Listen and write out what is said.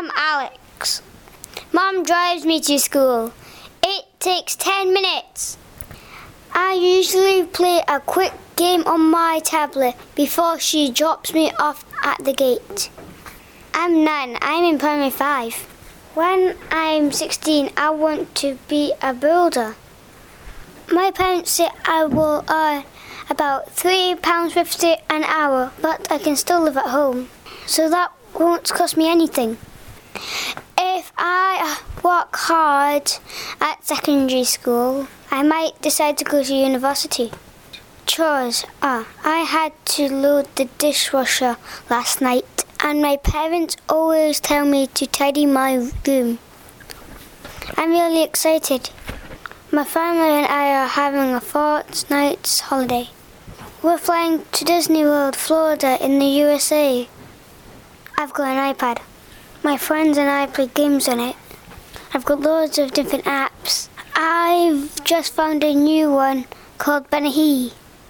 I'm Alex. Mom drives me to school. It takes 10 minutes. I usually play a quick game on my tablet before she drops me off at the gate. I'm 9. I'm in primary 5. When I'm 16, I want to be a builder. My parents say I will earn about £3.50 an hour, but I can still live at home, so that won't cost me anything. If I work hard at secondary school, I might decide to go to university. Chores. I had to load the dishwasher last night, and my parents always tell me to tidy my room. I'm really excited. My family and I are having a fortnight's holiday. We're flying to Disney World, Florida in the USA. I've got an iPad. My friends and I play games on it. I've got loads of different apps. I've just found a new one called Benahee.